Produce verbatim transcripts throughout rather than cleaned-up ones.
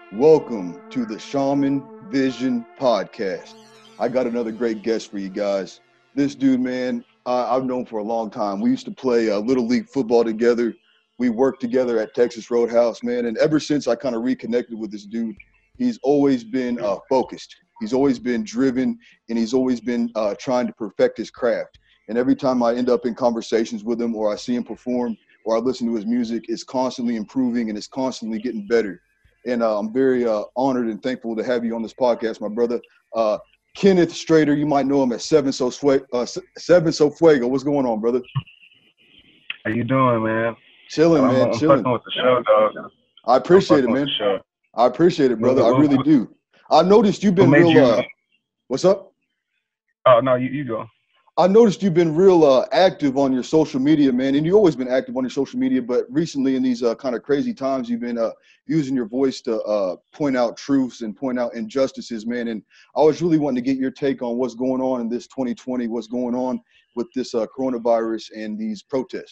Welcome to the Shaman Vision Podcast. I got another great guest for you guys. This dude, man, uh, I've known for a long time. We used to play uh, Little League football together. We worked together at Texas Roadhouse, man. And ever since I kind of reconnected with this dude, he's always been uh, focused. He's always been driven, and he's always been uh, trying to perfect his craft. And every time I end up in conversations with him, or I see him perform, or I listen to his music, it's constantly improving and it's constantly getting better. And uh, I'm very uh, honored and thankful to have you on this podcast, my brother. Uh, Kenneth Strader, you might know him as Seven So Fuego. Uh, Seven So Fuego. What's going on, brother? How you doing, man? Chilling, I'm, man. I'm chilling. fucking with the show, dog. I appreciate it, man. I appreciate it, brother. What, what, I really what, do. I noticed you've been real. You, uh, what's up? Oh no, you, you go. I noticed you've been real uh, active on your social media, man, and you've always been active on your social media, but recently in these uh, kind of crazy times, you've been uh, using your voice to uh, point out truths and point out injustices, man, and I was really wanting to get your take on what's going on in this twenty twenty, what's going on with this uh, coronavirus and these protests.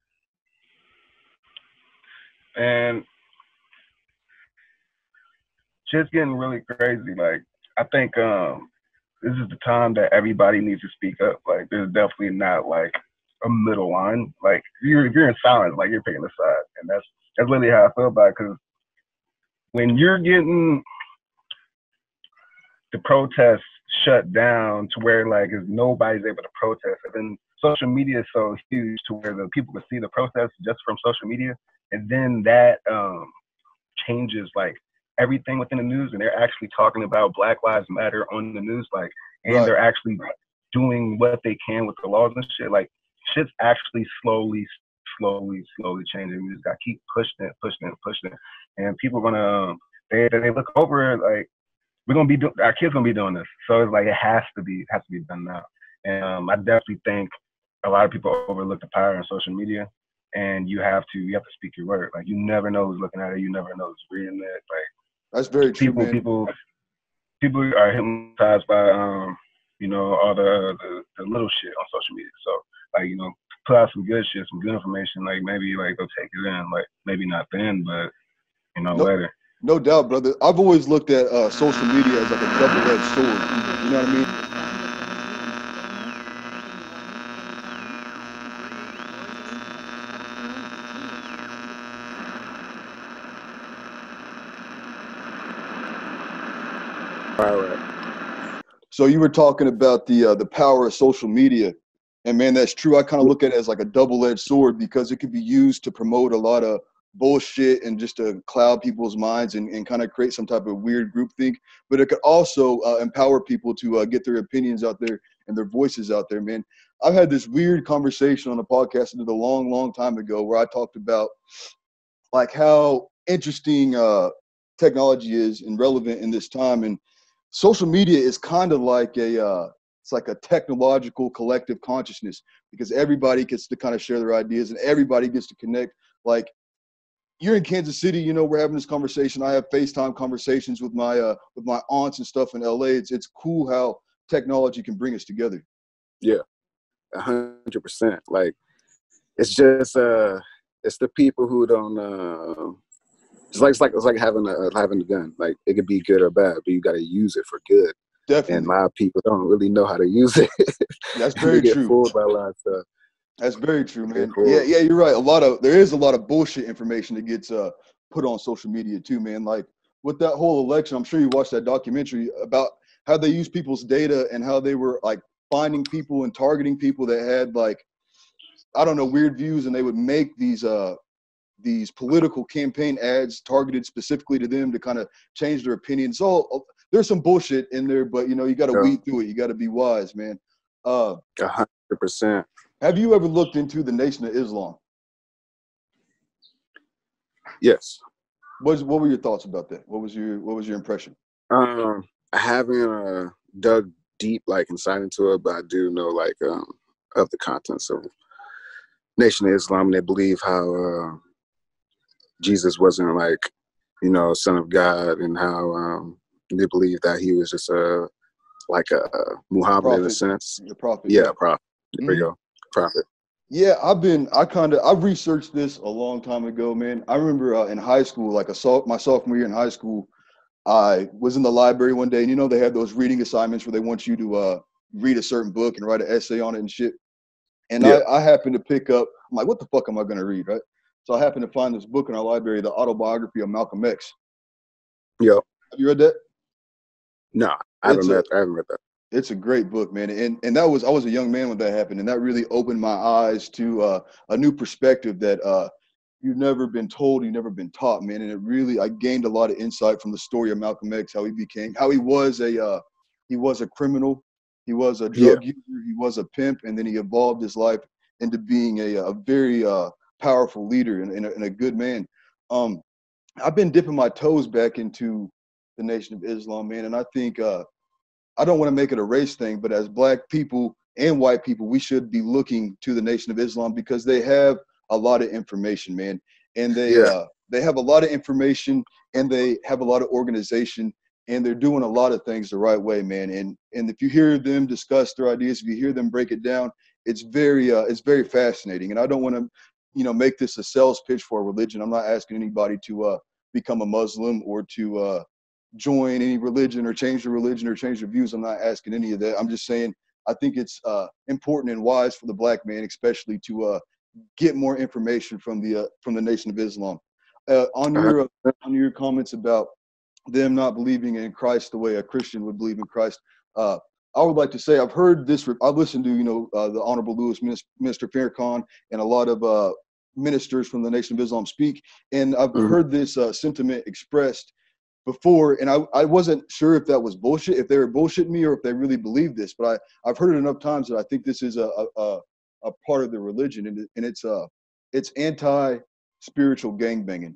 And just getting really crazy. Like, I think um, this is the time that everybody needs to speak up. Like, there's definitely not like a middle line. Like, if you're, if you're in silence, like you're picking a side, and that's that's really how I feel about it. Because when you're getting the protests shut down to where like is nobody's able to protest, and then social media is so huge to where the people can see the protests just from social media, and then that um, changes like everything within the news, and they're actually talking about Black Lives Matter on the news, like, and right. They're actually doing what they can with the laws and shit. Like, shit's actually slowly, slowly, slowly changing. We just got to keep pushing it, pushing it, pushing it, and people are gonna they they look over it, like we're gonna be do- our kids gonna be doing this, so it's like it has to be it has to be done now. And um, I definitely think a lot of people overlook the power on social media, and you have to you have to speak your word. Like, you never know who's looking at it, you never know who's reading it. Like, that's very true, people, man. People, people are hypnotized by, um, you know, all the, the the little shit on social media. So, like, you know, put out some good shit, some good information. Like, maybe like go take it in. Like, maybe not then, but you know, no, later. No doubt, brother. I've always looked at uh, social media as like a double-edged sword. You know what I mean? All right. So you were talking about the uh, the power of social media, and man, that's true. I kind of look at it as like a double-edged sword because it could be used to promote a lot of bullshit and just to cloud people's minds and, and kind of create some type of weird groupthink. But it could also uh, empower people to uh, get their opinions out there and their voices out there, man. I've had this weird conversation on a podcast I did a long, long time ago where I talked about like how interesting uh, technology is and relevant in this time. And social media is kind of like a uh, it's like a technological collective consciousness because everybody gets to kind of share their ideas and everybody gets to connect. Like, you're in Kansas City, you know, we're having this conversation. I have FaceTime conversations with my uh, with my aunts and stuff in L A. It's it's cool how technology can bring us together. Yeah, a hundred percent. Like, it's just uh, it's the people who don't. Uh, it's like it's like it's like having a having a gun. Like, it could be good or bad, but you got to use it for good. Definitely. And a lot of people don't really know how to use it. That's very they get true. Fooled by a lot of stuff. That's very true, man. Yeah, yeah, you're right. A lot of there is a lot of bullshit information that gets uh, put on social media too, man. Like with that whole election, I'm sure you watched that documentary about how they use people's data and how they were like finding people and targeting people that had like, I don't know, weird views, and they would make these uh these political campaign ads targeted specifically to them to kind of change their opinion. So uh, there's some bullshit in there, but you know, you got to weed through it. You got to be wise, man. Uh, A hundred percent. Have you ever looked into the Nation of Islam? Yes. What what were your thoughts about that? What was your what was your impression? Um, I haven't uh, dug deep like inside into it, but I do know like um, of the contents of Nation of Islam. And they believe how uh, Jesus wasn't like, you know, son of God, and how um, they believe that he was just a like a Muhammad prophet, in a sense. A prophet. Yeah, yeah. prophet. There mm-hmm. we go. Prophet. Yeah, I've been, I kind of, I've researched this a long time ago, man. I remember uh, in high school, like a my sophomore year in high school, I was in the library one day, and you know they have those reading assignments where they want you to uh, read a certain book and write an essay on it and shit. And Yeah. I, I happened to pick up. I'm like, what the fuck am I gonna read, right? So I happened to find this book in our library, the autobiography of Malcolm X. Yeah. Have you read that? No, I It's haven't a read. I haven't read that. it's a great book, man. And and that was I was a young man when that happened, and that really opened my eyes to uh, a new perspective that uh, you've never been told, you've never been taught, man. And it really I gained a lot of insight from the story of Malcolm X, how he became, how he was a uh, he was a criminal, he was a Yeah. drug user, he was a pimp, and then he evolved his life into being a a very uh, powerful leader and, and, a, and a good man. Um, I've been dipping my toes back into the Nation of Islam, man, and I think. Uh, I don't want to make it a race thing, but as black people and white people, we should be looking to the Nation of Islam because they have a lot of information, man. And they Yeah. uh, they have a lot of information and they have a lot of organization and they're doing a lot of things the right way, man. And and if you hear them discuss their ideas, if you hear them break it down, it's very uh, it's very fascinating. And I don't want to, you know, make this a sales pitch for a religion. I'm not asking anybody to uh, become a Muslim or to uh, join any religion or change their religion or change their views. I'm not asking any of that. I'm just saying I think it's uh, important and wise for the black man, especially to uh, get more information from the uh, from the Nation of Islam. Uh, on Uh-huh. your uh, on your comments about them not believing in Christ the way a Christian would believe in Christ, uh, I would like to say I've heard this. I've listened to you know uh, the Honorable Louis Minister Farrakhan and a lot of uh, ministers from the Nation of Islam speak, and I've Mhm. heard this uh, sentiment expressed before, and I, I wasn't sure if that was bullshit, if they were bullshitting me or if they really believed this, but I, I've heard it enough times that I think this is a a, a part of the religion, and, it, and it's uh it's anti-spiritual gangbanging.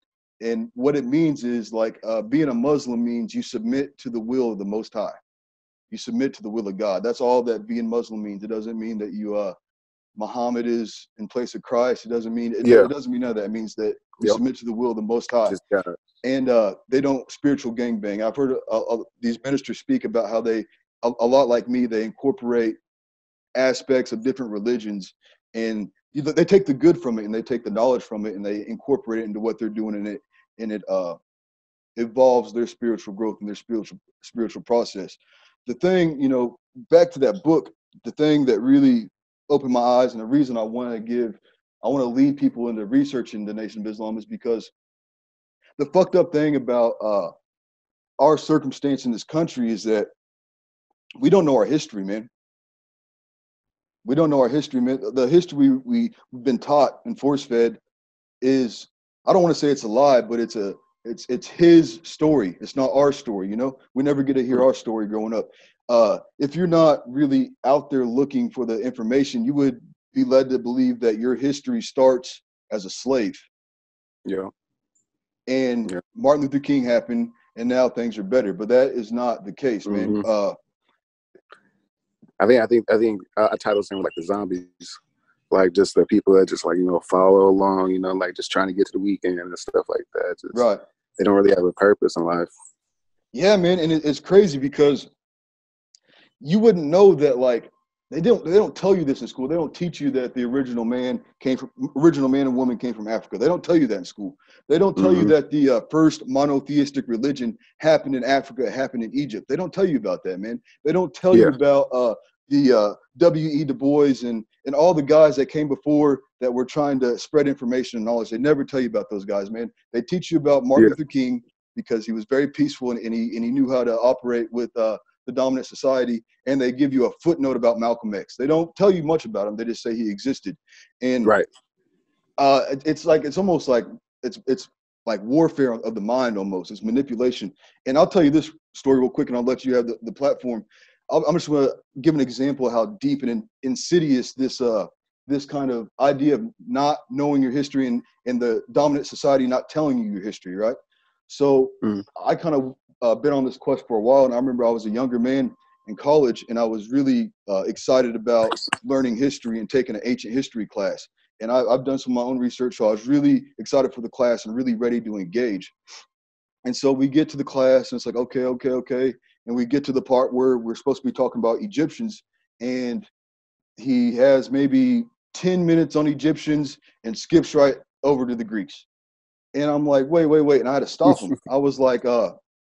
And what it means is like uh, being a Muslim means you submit to the will of the Most High. You submit to the will of God. That's all that being Muslim means. It doesn't mean that you uh Muhammad is in place of Christ. It doesn't mean it, Yeah. it doesn't mean none of that. It means that we Yep. submit to the will of the Most High. Just got it. And uh, they don't spiritual gangbang. I've heard uh, uh, these ministers speak about how they, a, a lot like me, they incorporate aspects of different religions, and you know, they take the good from it and they take the knowledge from it and they incorporate it into what they're doing, and it and it uh, evolves their spiritual growth and their spiritual spiritual process. The thing, you know, back to that book, the thing that really opened my eyes and the reason I want to give, I want to lead people into researching the Nation of Islam is because the fucked up thing about uh, our circumstance in this country is that we don't know our history, man. We don't know our history, man. The history we, we've been taught and force fed is, I don't want to say it's a lie, but it's a it's it's his story. It's not our story, you know? We never get to hear our story growing up. Uh, if you're not really out there looking for the information, you would be led to believe that your history starts as a slave. Yeah. And Yeah. Martin Luther King happened, and now things are better. But that is not the case, man. Mhm. Uh, I think I think I think I, I titled something like the zombies, like just the people that just like you know follow along, you know, like just trying to get to the weekend and stuff like that. Just, right. They don't really have a purpose in life. Yeah, man, and it, it's crazy because you wouldn't know that. Like they don't they don't tell you this in school. They don't teach you that the original man came from original man and woman came from Africa. They don't tell you that in school. They don't tell you Mhm. that the uh, first monotheistic religion happened in Africa, it happened in Egypt. They don't tell you about that, man. They don't tell you Yeah. about uh, the uh, W E Du Bois and and all the guys that came before that were trying to spread information and knowledge. They never tell you about those guys, man. They teach you about Martin Yeah. Luther King because he was very peaceful and, and he and he knew how to operate with uh, the dominant society. And they give you a footnote about Malcolm X. They don't tell you much about him. They just say he existed. And Right. uh, it, it's like it's almost like it's it's like warfare of the mind almost. It's manipulation. And I'll tell you this story real quick, and I'll let you have the, the platform. I'll, I'm just going to give an example of how deep and in, insidious this uh this kind of idea of not knowing your history and and the dominant society not telling you your history, right? So Mhm. I kind of uh, been on this quest for a while, and I remember I was a younger man in college, and I was really uh, excited about learning history and taking an ancient history class. And I, I've done some of my own research, so I was really excited for the class and really ready to engage. And so we get to the class, and it's like, okay, okay, okay. And we get to the part where we're supposed to be talking about Egyptians, and he has maybe ten minutes on Egyptians and skips right over to the Greeks. And I'm like, wait, wait, wait. And I had to stop him. I was like, uh,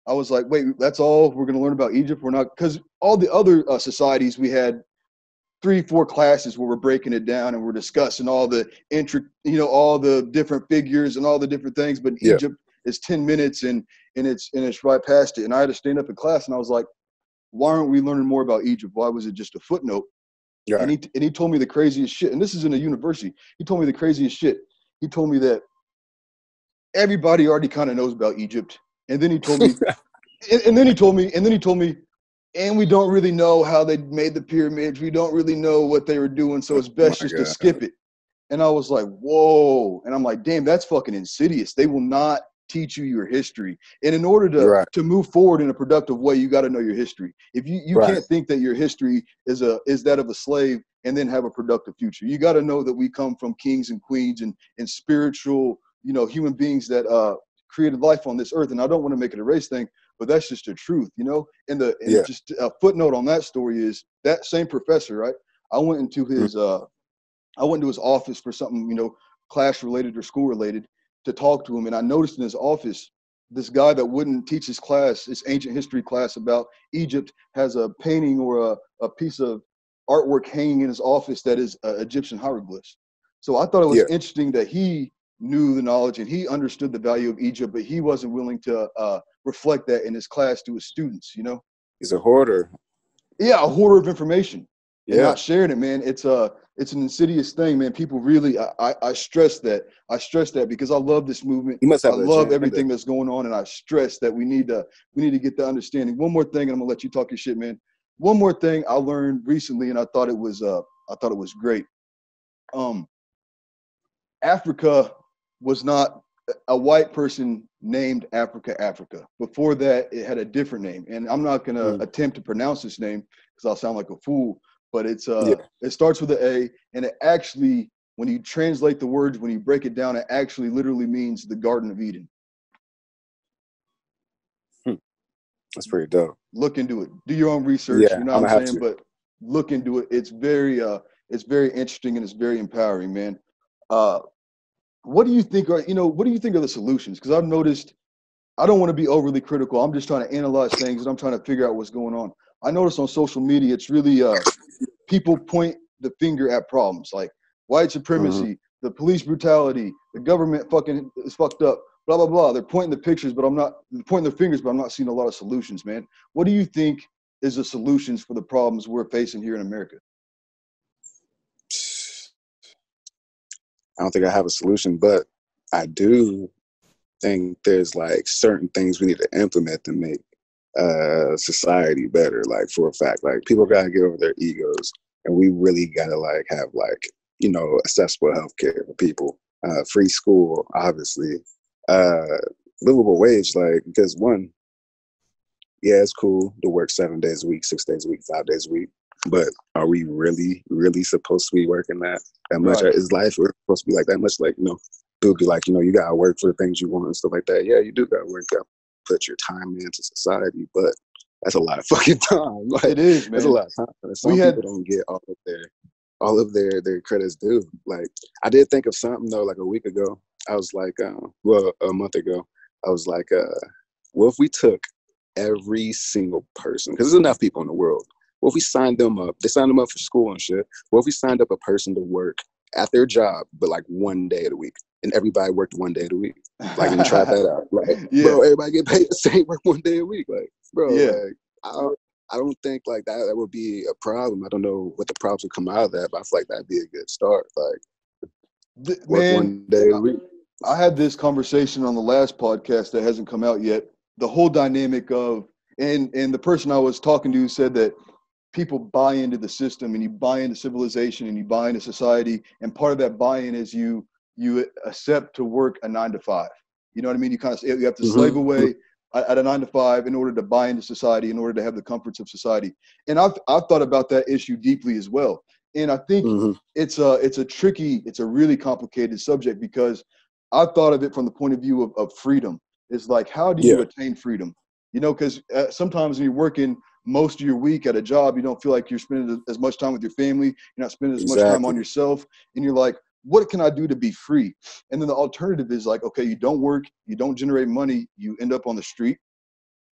I was like, wait, that's all we're going to learn about Egypt? We're not, because all the other uh, societies we had three, four classes where we're breaking it down and we're discussing all the intric, you know, all the different figures and all the different things. But Yeah. Egypt is ten minutes and and it's and it's right past it. And I had to stand up in class and I was like, why aren't we learning more about Egypt? Why was it just a footnote? Right. And he and he told me the craziest shit. And this is in a university. He told me the craziest shit. He told me that everybody already kind of knows about Egypt. And then he told me, and, and then he told me, and then he told me, and we don't really know how they made the pyramids. We don't really know what they were doing. So it's best Oh just God. to skip it. And I was like, whoa. And I'm like, damn, that's fucking insidious. They will not teach you your history. And in order to, right. to move forward in a productive way, you got to know your history. If you, you right. can't think that your history is a is that of a slave and then have a productive future. You got to know that we come from kings and queens and, and spiritual, you know, human beings that uh, created life on this earth. And I don't want to make it a race thing, but that's just the truth, you know? And the and Yeah. just a footnote on that story is that same professor, right? I went into his uh, I went to his office for something, you know, class related or school related to talk to him. And I noticed in his office, this guy that wouldn't teach his class, his ancient history class about Egypt, has a painting or a, a piece of artwork hanging in his office that is uh, Egyptian hieroglyphs. So I thought it was Yeah. interesting that he knew the knowledge and he understood the value of Egypt, but he wasn't willing to uh, reflect that in his class to his students, you know? He's a hoarder. Yeah, a hoarder of information. And Yeah. not sharing it, man. It's a it's an insidious thing, man. People really, I, I, I stress that. I stress that because I love this movement. He must have I an love agenda. everything that's going on, and I stress that we need to we need to get the understanding. One more thing, and I'm gonna let you talk your shit, man. One more thing I learned recently, and I thought it was uh I thought it was great. Um, Africa was not a white person named Africa Africa. Before that, it had a different name, and I'm not gonna Mm. attempt to pronounce this name because I'll sound like a fool. But it's uh, Yeah. it starts with an A, and it actually, when you translate the words, when you break it down, it actually literally means the Garden of Eden. That's pretty dope. Look into it. Do your own research. Yeah, You know I'm what gonna I'm have saying? to. But look into it. It's very uh, it's very interesting and it's very empowering, man. Uh, what do you think are you know what do you think are the solutions? Because I've noticed. I don't want to be overly critical. I'm just trying to analyze things and I'm trying to figure out what's going on. I notice on social media, it's really uh, people point the finger at problems like white supremacy, Mm-hmm. the police brutality, the government fucking is fucked up, blah, blah, blah. They're pointing the pictures, but I'm not they're pointing their fingers, but I'm not seeing a lot of solutions, man. What do you think is the solutions for the problems we're facing here in America? I don't think I have a solution, but I do think there's like certain things we need to implement to make uh society better. Like for a fact, like people gotta get over their egos, and we really gotta like have like you know accessible healthcare for people, uh, free school, obviously, uh, livable wage. Like because one, yeah, it's cool to work seven days a week, six days a week, five days a week. But are we really, really supposed to be working that that much? Right. Is life we're supposed to be like that much? Like, you know, people be like, you know, you gotta work for the things you want and stuff like that. Yeah, you do gotta work. You gotta put your time into society, but that's a lot of fucking time. Like, It is, man. that's a lot of time. And some We had- people don't get all of their all of their their credits due. Like, I did think of something though. Like a week ago, I was like, uh, well, a month ago, I was like, uh, what if we took every single person, because there's enough people in the world. What if we signed them up? They signed them up for school and shit. What if we signed up a person to work at their job, but like one day of the week, and everybody worked one day of the week? Like, and try that out. Like, Yeah. bro, everybody get paid the same work one day a week. Like, bro, Yeah. like, I don't, I don't think like that, that would be a problem. I don't know what the problems would come out of that, but I feel like that'd be a good start. Like, Th- work man, one day a week. I had this conversation on the last podcast that hasn't come out yet. The whole dynamic of and and the person I was talking to said that people buy into the system and you buy into civilization and you buy into society, and part of that buy-in is you you accept to work a nine to five. You know what I mean? You kind of you have to Mhm. slave away at at a nine to five in order to buy into society, in order to have the comforts of society. And I've I've thought about that issue deeply as well. And I think Mhm. it's a it's a tricky, it's a really complicated subject because I've thought of it from the point of view of, of freedom. It's like, how do you Yeah. attain freedom? You know, because uh, sometimes when you're working most of your week at a job, you don't feel like you're spending as much time with your family. You're not spending as much time on Exactly. yourself. And you're like, what can I do to be free? And then the alternative is like, okay, you don't work, you don't generate money, you end up on the street,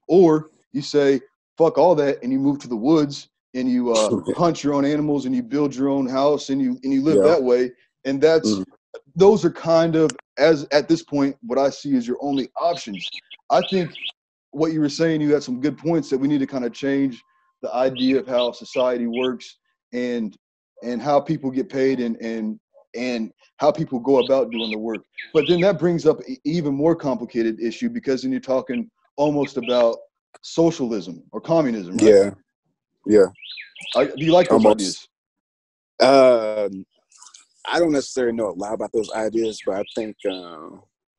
Or you say, fuck all that, and you move to the woods and you uh, hunt your own animals and you build your own house and you and you live Yeah. that way. And that's Mm. those are kind of, as at this point, what I see as your only options. I think what you were saying, you had some good points that we need to kind of change the idea of how society works and and how people get paid and and and how people go about doing the work. But then that brings up an even more complicated issue, because then you're talking almost about socialism or communism, right? Yeah, yeah, I, do you like those almost. ideas? Uh, I don't necessarily know a lot about those ideas, but I think uh,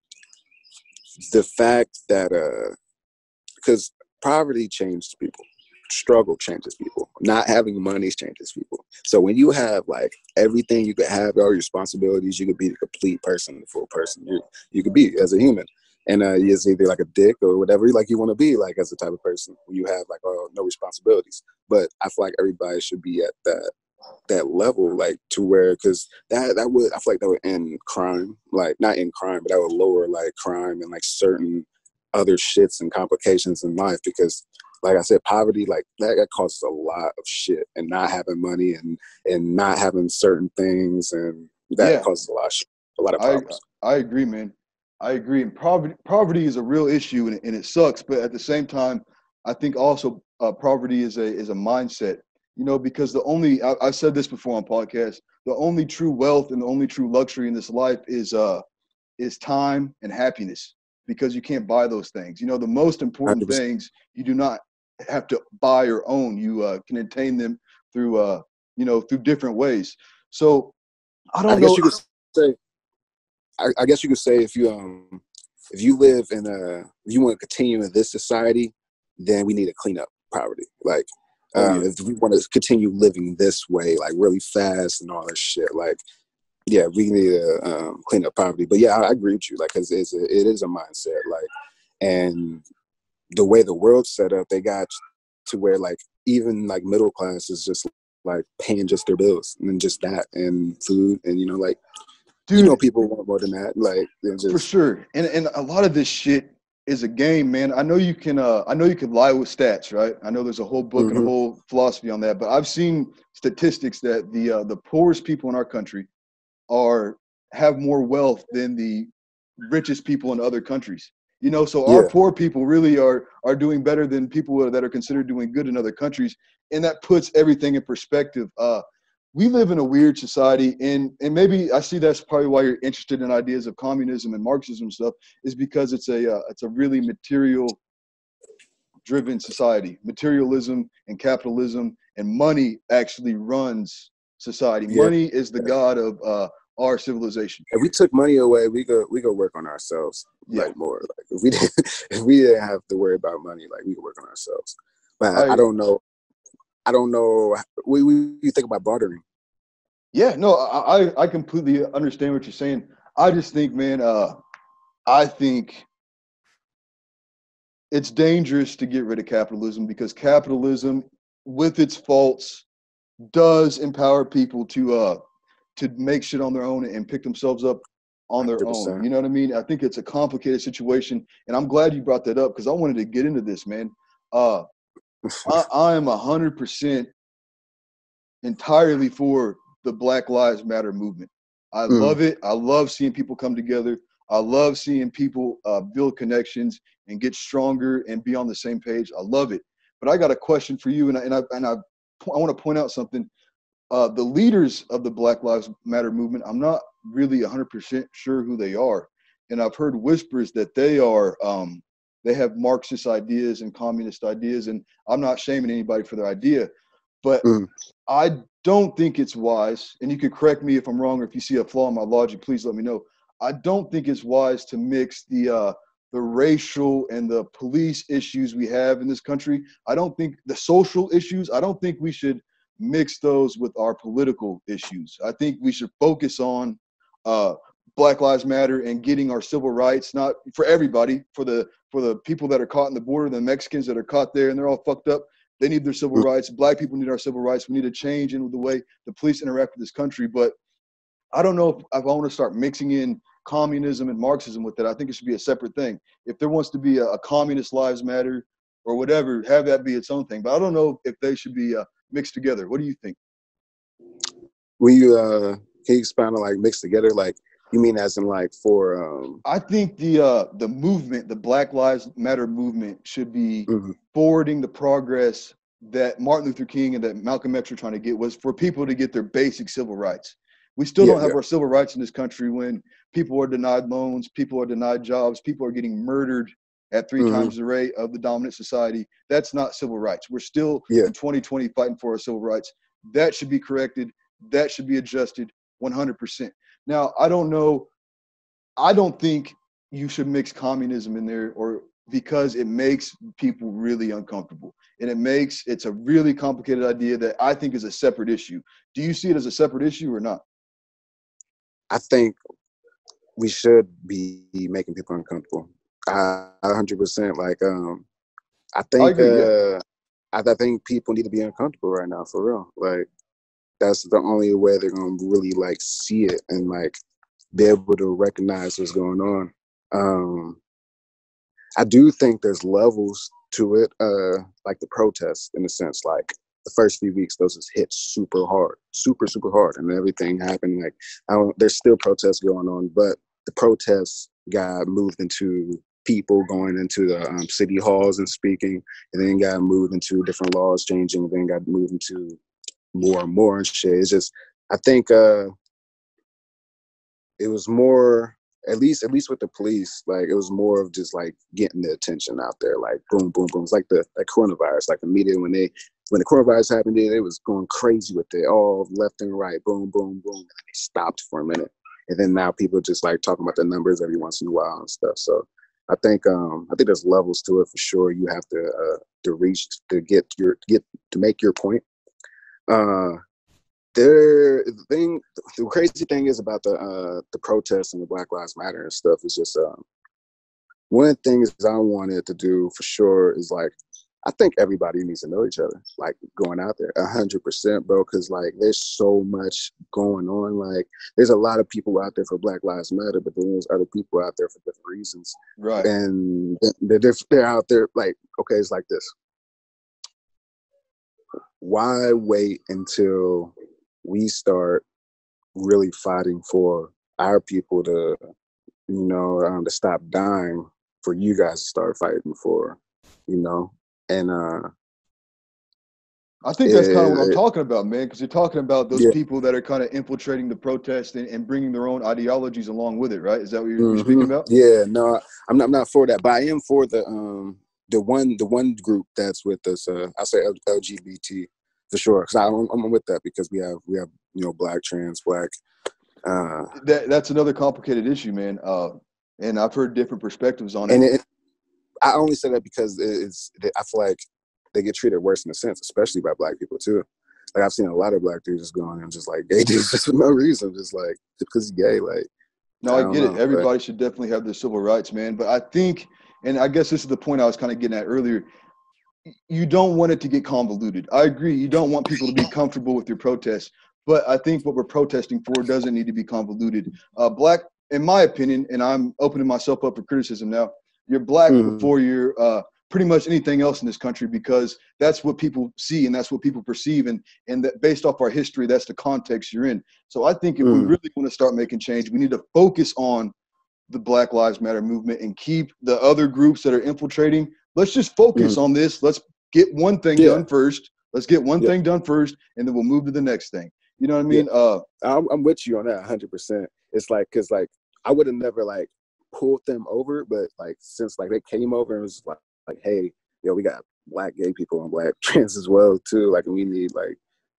the fact that uh, because poverty changes people, struggle changes people, not having money changes people. So when you have like everything you could have, all your responsibilities, you could be the complete person, the full person you you could be as a human. And uh, it's either like a dick or whatever like you want to be like as a type of person when you have like oh, no responsibilities. But I feel like everybody should be at that that level, like to where, because that that would I feel like that would end crime, like not end crime, but that would lower like crime and like certain other shits and complications in life. Because like I said, poverty, like that, that causes a lot of shit, and not having money and and not having certain things, and that Yeah, causes a lot of shit, a lot of I problems. I agree, man. I agree. And poverty poverty is a real issue, and, and it sucks. But at the same time, I think also uh, poverty is a is a mindset. You know, because the only I, I've said this before on podcasts, the only true wealth and the only true luxury in this life is uh is time and happiness, because you can't buy those things. You know, the most important one hundred percent. things you do not have to buy or own. You uh, can attain them through uh you know through different ways. So I I don't guess know. you could say I, I guess you could say if you um if you live in a if you want to continue in this society, then we need to clean up poverty. Like Oh um, yeah. if we want to continue living this way, like really fast and all this shit, like yeah, we need to um, clean up poverty. But yeah, I, I agree with you, like because it's a, it is a mindset, like and the way the world's set up, they got to where like even like middle class is just like paying just their bills and just that and food and you know like you know Dude, people want more than that, like they're for just sure. And and a lot of this shit is a game, man. I know you can uh I know you can lie with stats, right? I know there's a whole book and a mm-hmm. whole philosophy on that, but I've seen statistics that the uh, the poorest people in our country are have more wealth than the richest people in other countries. You know, so our Yeah, poor people really are are doing better than people that are considered doing good in other countries, and that puts everything in perspective. Uh, we live in a weird society, and and maybe I see that's probably why you're interested in ideas of communism and Marxism and stuff, is because it's a uh, it's a really material driven society. Materialism and capitalism and money actually runs society. yeah. Money is the god of uh, our civilization. If we took money away, we could we could work on ourselves Yeah, like more. Like if we didn't, if we didn't have to worry about money, like we could work on ourselves. But I I don't know. I don't know. We we you think about bartering. yeah no I I I completely understand what you're saying. I just think, man, uh, I think it's dangerous to get rid of capitalism, because capitalism, with its faults, does empower people to uh to make shit on their own and pick themselves up on their Hundred own. percent. You know what I mean? I think it's a complicated situation, and I'm glad you brought that up, because I wanted to get into this, man. Uh, I, I am a hundred percent entirely for the Black Lives Matter movement. I Mm. love it. I love seeing people come together. I love seeing people uh, build connections and get stronger and be on the same page. I love it. But I got a question for you, and I and I and I, I want to point out something. Uh, the leaders of the Black Lives Matter movement, I'm not really one hundred percent sure who they are, and I've heard whispers that they are um, they have Marxist ideas and communist ideas, and I'm not shaming anybody for their idea, but Mm. I don't think it's wise, and you could correct me if I'm wrong, or if you see a flaw in my logic, please let me know. I don't think it's wise to mix the uh, the racial and the police issues we have in this country. I don't think the social issues. I don't think we should mix those with our political issues. I think we should focus on uh, Black Lives Matter and getting our civil rights, not for everybody, for the for the people that are caught in the border, the Mexicans that are caught there and they're all fucked up. They need their civil Mm. rights. Black people need our civil rights. We need to change in the way the police interact with this country. But I don't know if, if I want to start mixing in communism and Marxism with it. I think it should be a separate thing. If there wants to be a, a communist lives matter or whatever, have that be its own thing. But I don't know if they should be uh, mixed together. What do you think? When you uh, can you expound on like mixed together? Like you mean as in like for? Um... I think the uh, the movement, the Black Lives Matter movement, should be mm-hmm. forwarding the progress that Martin Luther King and that Malcolm X were trying to get, was for people to get their basic civil rights. We still yeah, don't have yeah. our civil rights in this country when people are denied loans, people are denied jobs, people are getting murdered at three mm-hmm. times the rate of the dominant society. That's not civil rights. We're still yeah. in twenty twenty fighting for our civil rights. That should be corrected. That should be adjusted one hundred percent. Now, I don't know. I don't think you should mix communism in there, or because it makes people really uncomfortable. And it makes, it's a really complicated idea that I think is a separate issue. Do you see it as a separate issue or not? I think we should be making people uncomfortable. I one hundred percent. Like, um, I think, I, agree, uh, yeah. I, I think people need to be uncomfortable right now, for real. Like, that's the only way they're gonna really like see it and like be able to recognize what's going on. Um, I do think there's levels to it, uh, like the protests in a sense. Like the first few weeks, those just hit super hard, super super hard, and everything happened. Like I don't, there's still protests going on, but the protests got moved into people going into the um, city halls and speaking, and then got moved into different laws changing, and then got moved into more and more and shit. It's just, I think uh, it was more, at least at least with the police, like it was more of just like getting the attention out there, like boom, boom, boom. It's like the like coronavirus, like the media when they when the coronavirus happened, it, it was going crazy with it, all left and right, boom, boom, boom. And they stopped for a minute, and then now people are just like talking about the numbers every once in a while and stuff. So I think um, I think there's levels to it for sure. You have to uh, to reach to get your get to make your point. Uh, there, the thing, the crazy thing is about the uh, the protests and the Black Lives Matter and stuff is just um, one of the things I wanted to do for sure is like, I think everybody needs to know each other, like going out there a hundred percent, bro. Cause like there's so much going on. Like there's a lot of people out there for Black Lives Matter, but then there's other people out there for different reasons. Right. And they're, they're out there like, okay, it's like this. Why wait until we start really fighting for our people to, you know, um, to stop dying for you guys to start fighting for, you know? And uh, I think that's kind of what I'm talking about, man, because you're talking about those yeah. people that are kind of infiltrating the protest and, and bringing their own ideologies along with it, right? Is that what you're, mm-hmm. you're speaking about? Yeah, no, I'm not, I'm not for that, but I am for the um the one the one group that's with us. Uh, I say L G B T for sure, because I'm, I'm with that because we have we have you know black, trans, black. Uh, that that's another complicated issue, man. Uh, and I've heard different perspectives on and it. it. I only say that because it's. I feel like they get treated worse in a sense, especially by black people too. Like I've seen a lot of black dudes just going and just like gay dudes just for no reason, just like just because he's gay. Like no, I, I get know, it. Everybody but. should definitely have their civil rights, man. But I think, and I guess this is the point I was kind of getting at earlier. You don't want it to get convoluted. I agree. You don't want people to be comfortable with your protests, but I think what we're protesting for doesn't need to be convoluted. Uh, black, in my opinion, and I'm opening myself up for criticism now. You're black mm. before you're uh, pretty much anything else in this country because that's what people see and that's what people perceive, and and that based off our history, that's the context you're in. So I think if mm. we really want to start making change, we need to focus on the Black Lives Matter movement and keep the other groups that are infiltrating. Let's just focus mm. on this. Let's get one thing yeah. done first. Let's get one yeah. thing done first, and then we'll move to the next thing. You know what I mean? Yeah. Uh, I'm, I'm with you on that one hundred percent. It's like, because like, I would have never like pulled them over, but like, since like they came over and was like, like, hey, yo, we got black gay people and black trans as well too. Like, we need like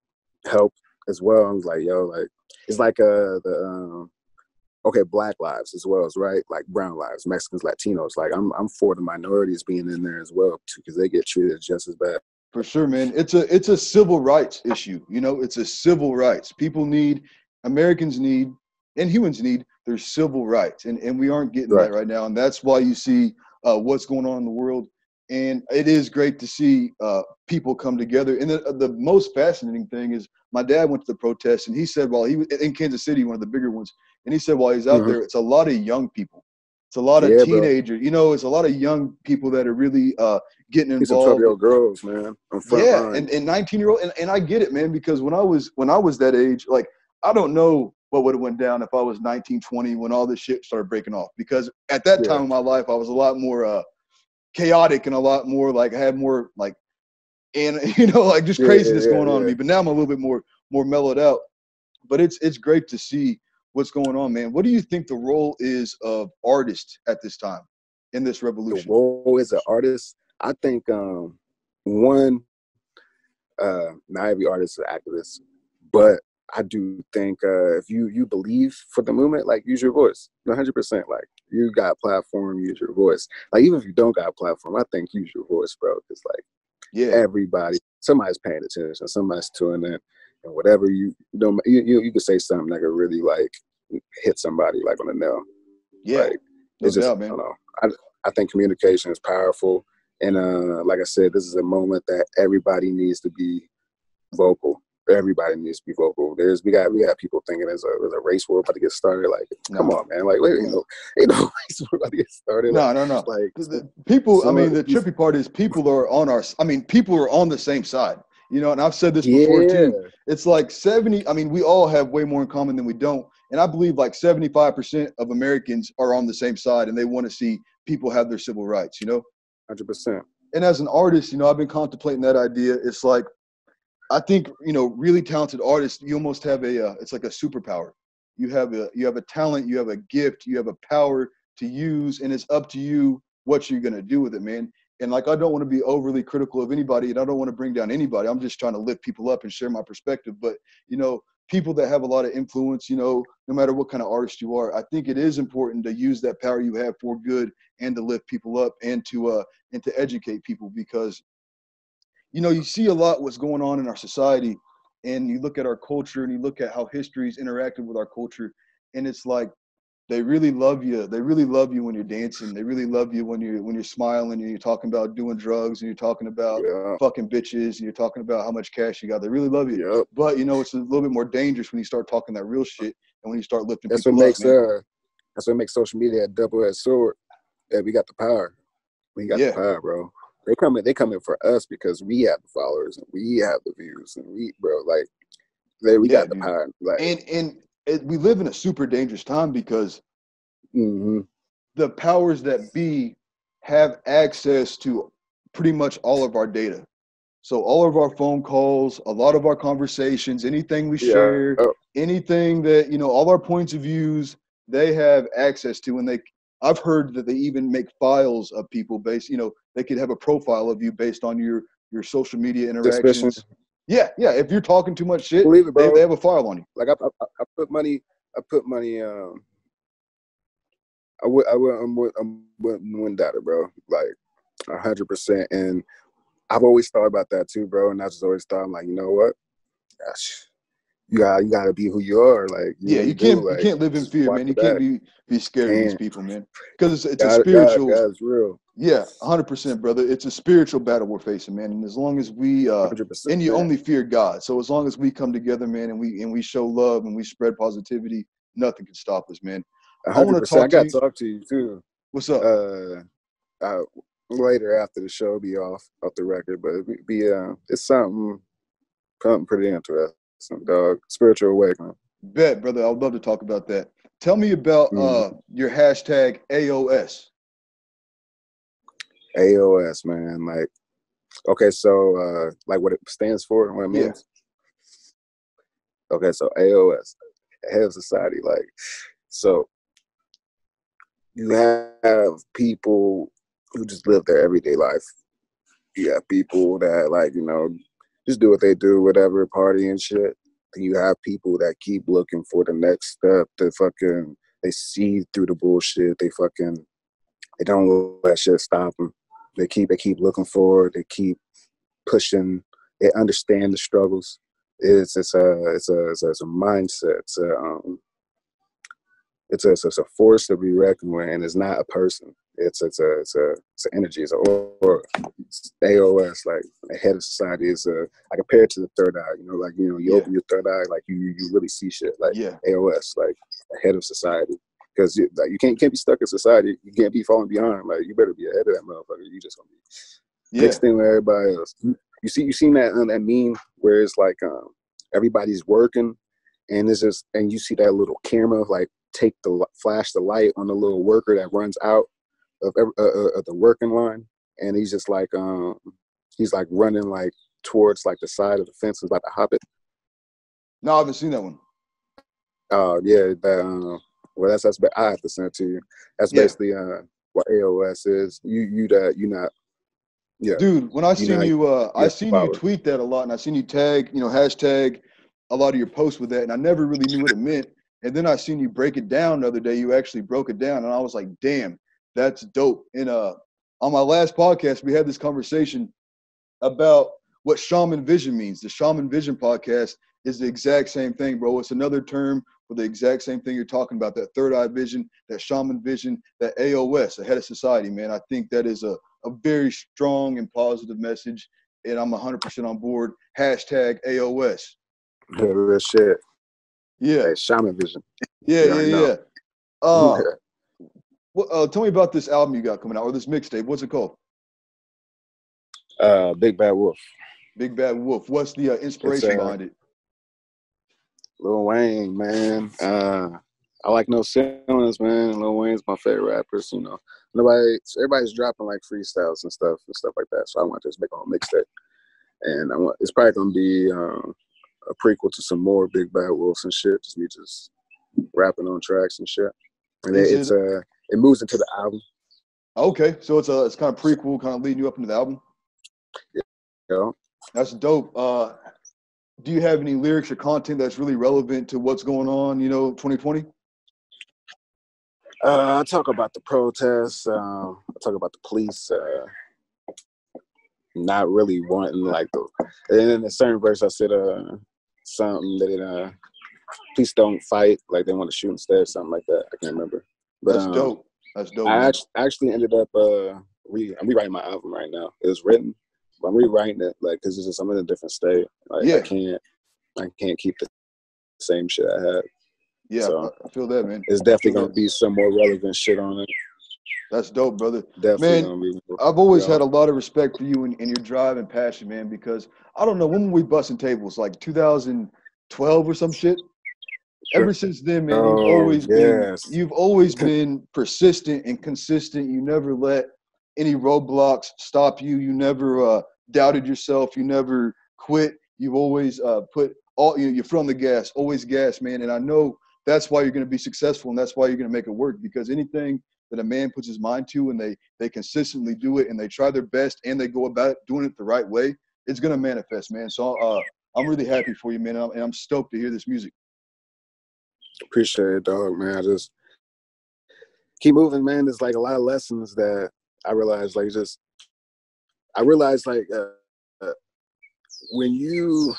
help as well. I was like, yo, like, it's like uh the, um, okay, black lives as well as right, like brown lives, Mexicans, Latinos. Like I'm, I'm for the minorities being in there as well too, because they get treated just as bad. For sure, man. It's a, it's a civil rights issue. You know, it's a civil rights. People need, Americans need, and humans need their civil rights, and and we aren't getting right. that right now. And that's why you see uh, what's going on in the world. And it is great to see uh, people come together. And the, the most fascinating thing is my dad went to the protest, and he said while he was in Kansas City, one of the bigger ones, and he said while he's out mm-hmm. there, it's a lot of young people. It's a lot of Yeah, bro. teenagers. You know, it's a lot of young people that are really uh, getting These some involved. twelve-year-old girls, man, on front Yeah, line. and and nineteen-year-old, and, and I get it, man, because when I was when I was that age, like I don't know what would have went down if I was nineteen, twenty when all this shit started breaking off. Because at that Yeah. time in my life, I was a lot more uh, chaotic and a lot more like I had more like, and you know, like just Yeah, craziness yeah, going on yeah. to me. But now I'm a little bit more more mellowed out. But it's it's great to see what's going on, man. What do you think the role is of artists at this time in this The revolution? role as an artist, I think um, one, uh, not every artist is an activist, but I do think uh, if you you believe for the movement, like use your voice, one hundred percent. Like you got a platform, use your voice. Like even if you don't got a platform, I think use your voice, bro. Because like Yeah, everybody, somebody's paying attention, somebody's tuning in, and whatever you don't, you you, you could say something that could really like hit somebody like on the nail. yeah, Like no it's just, doubt, I man. don't know. I I think communication is powerful, and uh, like I said, this is a moment that everybody needs to be vocal. Everybody needs to be vocal. There's we got we got people thinking there's a there's a race war about to get started. Like, come No. on, man. Like, wait, ain't no ain't no race war about to get started. No, Like, no, no. like The- the people, I so, mean, the trippy part is people are on our, I mean, people are on the same side, you know, and I've said this before yeah, too. It's like seventy, I mean, we all have way more in common than we don't. And I believe like seventy-five percent of Americans are on the same side and they want to see people have their civil rights, you know? one hundred percent. And as an artist, you know, I've been contemplating that idea. It's like, I think, you know, really talented artists, you almost have a, uh, it's like a superpower. You have a, you have a talent, you have a gift, you have a power to use, and it's up to you what you're going to do with it, man. And like, I don't want to be overly critical of anybody, and I don't want to bring down anybody. I'm just trying to lift people up and share my perspective. But, you know, people that have a lot of influence, you know, no matter what kind of artist you are, I think it is important to use that power you have for good and to lift people up and to, uh, and to educate people, because you know, you see a lot what's going on in our society, and you look at our culture and you look at how history's interacted with our culture, and it's like they really love you. They really love you when you're dancing. They really love you when you're when you're smiling and you're talking about doing drugs and you're talking about Yeah, fucking bitches and you're talking about how much cash you got. They really love you. yep. But you know, it's a little bit more dangerous when you start talking that real shit and when you start lifting That's what people up, makes man. uh that's what makes social media a double-edged sword. That we got the power. We got Yeah. the power, bro. They come in, they come in for us because we have the followers and we have the views and we, bro, like, they we Yeah, got the dude. power. Like, And and it, we live in a super dangerous time because hmm the powers that be have access to pretty much all of our data. So all of our phone calls, a lot of our conversations, anything we yeah, share, oh, anything that, you know, all our points of views, they have access to. And they, I've heard that they even make files of people based, you know, they could have a profile of you based on your, your social media suspicion. interactions. Yeah. Yeah. If you're talking too much shit, Believe it, they, bro. they have a file on you. Like I, I, I put money, I put money. Um, I would, I would, I'm with, I'm with Win Data, bro. Like a hundred percent. And I've always thought about that too, bro. And I just always thought, I'm like, you know what? Gosh, you got, you got to be who you are. Like you Yeah, really you do. can't you Like can't live in just fear, watch man. the You can't back. be be scared of these Can't. people, man. Because it's it's a God, God, spiritual. God's real. Yeah, one hundred percent, brother. It's a spiritual battle we're facing, man. And as long as we uh Hundred percent. and you only fear God. So as long as we come together, man, and we and we show love and we spread positivity, nothing can stop us, man. A I want hundred to percent. I talk to got you. to talk to you too. What's up? Uh, uh, later after the show, be off off the record, but it be uh, it's something, something pretty interesting, dog. Spiritual awakening. Bet, brother. I would love to talk about that. Tell me about Mm-hmm. uh your hashtag A O S. A O S, man. Like, okay, so uh, like what it stands for and what it Yeah. means. Okay, so A O S, Ahead of Society. Like, so you have people who just live their everyday life. You have people that, like, you know, just do what they do, whatever, party and shit. And you have people that keep looking for the next step. They fucking, they see through the bullshit. They fucking, they don't let shit stop them. They keep, they keep looking forward. They keep pushing. They understand the struggles. It's, it's a, it's a, it's a, it's a mindset. It's a, um, it's a, it's a force to be reckoned with, and it's not a person. It's, it's a, it's a, it's an energy. It's a aura. It's A O S, like Ahead of Society, is a. I compare it to the third eye. You know, like you know, you Yeah. open your third eye, like you, you really see shit. Like Yeah. A O S, like Ahead of Society. because you, like, you can't can't be stuck in society. You can't be falling behind. Like you better be ahead of that motherfucker. You just gonna be Yeah. mixed in with everybody else. You see, you seen that um, that meme where it's like um, everybody's working, and it's just and you see that little camera like take the flash the light on the little worker that runs out of every, uh, uh, of the working line, and he's just like um he's like running like towards like the side of the fence, he's about to hop it. No, I haven't seen that one. Oh uh, yeah, that um, well that's that's I have to send it to you. That's Yeah. basically uh what A O S is. You you that you not. Yeah, dude. When I you seen know, you, uh, I yeah, seen power. you tweet that a lot, and I seen you tag, you know, hashtag a lot of your posts with that, and I never really knew what it meant. And then I seen you break it down the other day. You actually broke it down, and I was like, damn, that's dope. And uh, on my last podcast, we had this conversation about what shaman vision means. The Shaman Vision podcast is the exact same thing, bro. It's another term for the exact same thing you're talking about, that third eye vision, that shaman vision, that A O S, ahead of society, man. I think that is a, a very strong and positive message, and I'm one hundred percent on board. Hashtag A O S. Yeah, real shit. Yeah. Hey, shaman vision. Yeah, You yeah, know. yeah. Uh, what, uh, tell me about this album you got coming out, or this mixtape. What's it called? Uh, Big Bad Wolf. Big Bad Wolf. What's the uh, inspiration uh, behind it? Lil Wayne, man. Uh, I like No Ceilings, man. Lil Wayne's my favorite rappers. You know, nobody, everybody's dropping like freestyles and stuff and stuff like that. So I want to just make a whole mixtape, and I want it's probably gonna be um, a prequel to some more Big Bad Wolves and shit. Just me just rapping on tracks and shit. And it, it's uh, it moves into the album. Okay, so it's a it's kind of prequel, kind of leading you up into the album. Yeah, yeah. That's dope. Uh, do you have any lyrics or content that's really relevant to what's going on, you know, twenty twenty? Uh, I talk about the protests. Um, I talk about the police uh, not really wanting like the. And in a certain verse, I said uh, something that it, uh, police don't fight, like they want to shoot instead, something like that. I can't remember. But, that's um, dope. That's dope. I man. actually, actually ended up uh, re- I'm rewriting my album right now. It was written, but I'm rewriting it like because it's just I'm in a different state. Like yeah. I can't, I can't keep the same shit I had. Yeah, so I feel that, man. It's definitely gonna that. be some more relevant shit on it. That's dope, brother. Definitely man, gonna be. I've always had a lot of respect for you and, and your drive and passion, man. Because I don't know, when were we busting tables? Like two thousand twelve or some shit. Sure. Ever since then, man, you've oh, always yes. been you've always been persistent and consistent. You never let any roadblocks stop you. You never uh, doubted yourself. You never quit. You've always uh, put all you know, your foot on the gas. Always gas, man. And I know that's why you're going to be successful, and that's why you're going to make it work. Because anything that a man puts his mind to, and they they consistently do it, and they try their best, and they go about it, doing it the right way, it's going to manifest, man. So uh, I'm really happy for you, man, and I'm, and I'm stoked to hear this music. Appreciate it, dog, man. I just keep moving, man. There's like a lot of lessons that I realized, like just I realized like uh, uh, when you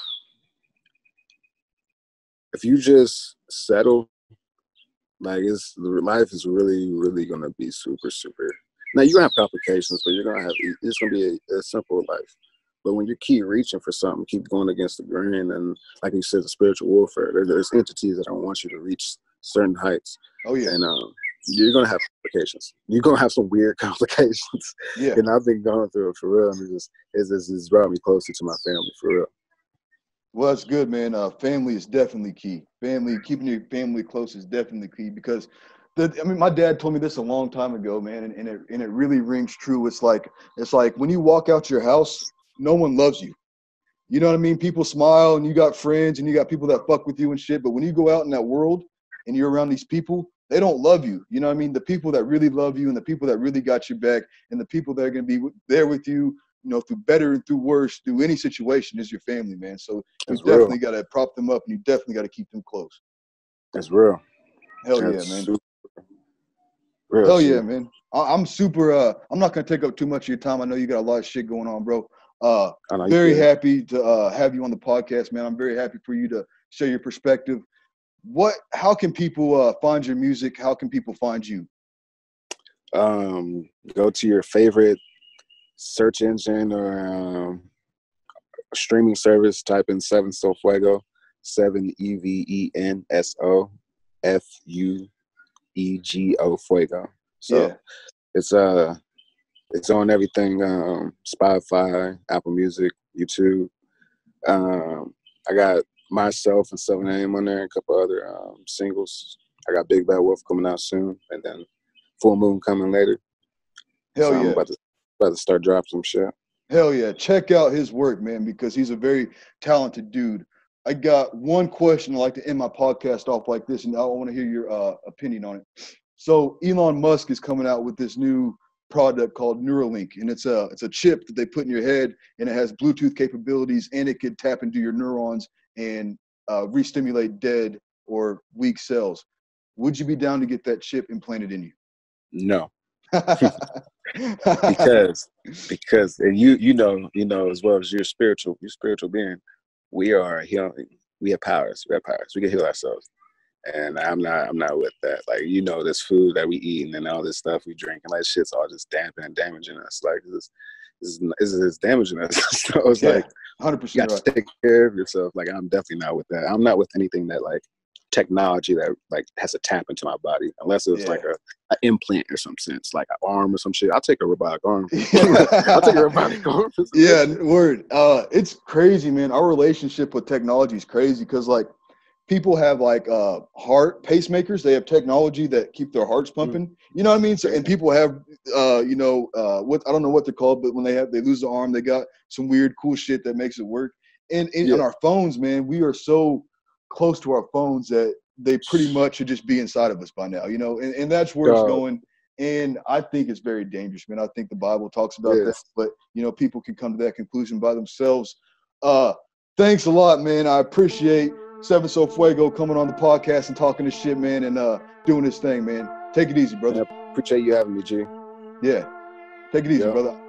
if you just settle, like it's life is really, really gonna be super, super. Now you're gonna have complications, but you're gonna have it's gonna be a, a simple life. But when you keep reaching for something, keep going against the grain, and like you said, the spiritual warfare, there, there's entities that don't want you to reach certain heights. Oh yeah. And um, you're gonna have complications. You're gonna have some weird complications. Yeah. And I've been going through it for real, and it just it's, it's, it's brought me closer to my family for real. Well, that's good, man. Uh, family is definitely key. Family, keeping your family close is definitely key because, the, I mean, my dad told me this a long time ago, man, and, and it and it really rings true. It's like it's like when you walk out your house, no one loves you. You know what I mean? People smile, and you got friends, and you got people that fuck with you and shit. But when you go out in that world and you're around these people, they don't love you. You know what I mean? The people that really love you and the people that really got your back and the people that are going to be there with you, you know, through better and through worse, through any situation is your family, man. So you That's definitely got to prop them up, and you definitely got to keep them close. That's real. Hell That's yeah, man. Super, real Hell shit. yeah, man. I, I'm super, uh, I'm not going to take up too much of your time. I know you got a lot of shit going on, bro. Uh, very happy to uh, have you on the podcast, man. I'm very happy for you to share your perspective. What, how can people uh, find your music? How can people find you? Um, go to your favorite search engine or um, streaming service, type in Sevenso Fuego, seven E V E N S O F U E G O Fuego. So Yeah. it's uh it's on everything, um, Spotify, Apple Music, YouTube. Um, I got myself and Seven A M on there, and a couple other um, singles. I got Big Bad Wolf coming out soon, and then Full Moon coming later. Hell so I'm yeah. about to, about to start dropping some shit. Hell yeah. Check out his work, man, because he's a very talented dude. I got one question I'd like to end my podcast off like this, and I want to hear your uh, opinion on it. So Elon Musk is coming out with this new product called Neuralink, and it's a it's a chip that they put in your head, and it has Bluetooth capabilities, and it could tap into your neurons and uh, re-stimulate dead or weak cells. Would you be down to get that chip implanted in you? No. because because and you you know you know as well as you're spiritual you're spiritual being, we are healing. We have powers. We have powers. We can heal ourselves. And I'm not I'm not with that. Like, you know, this food that we eat and all this stuff we drink, and like shit's all just damping and damaging us. Like this this is, this is damaging us. So it's Yeah, like one hundred percent you got right. to take care of yourself. Like, I'm definitely not with that. I'm not with anything that like technology that like has to tap into my body, unless it's Yeah. like a an implant or some sense, like an arm or some shit. I'll take a robotic arm. Yeah. I'll take a robotic arm. Yeah, word. Uh, it's crazy, man. Our relationship with technology is crazy because, like, people have like uh heart pacemakers. They have technology that keep their hearts pumping. Mm. You know what I mean? So, and people have, uh, you know, uh, what I don't know what they're called, but when they have they lose the arm, they got some weird, cool shit that makes it work. And, and Yeah. on our phones, man, we are so close to our phones that they pretty much should just be inside of us by now. You know, and, and that's where Dog. it's going. And I think it's very dangerous, man. I think the Bible talks about Yes. that, but you know, people can come to that conclusion by themselves. Uh, thanks a lot, man. I appreciate Seven So Fuego coming on the podcast and talking this shit, man, and uh, doing his thing, man. Take it easy, brother. I appreciate you having me, G. Yeah, take it easy, Yeah. brother.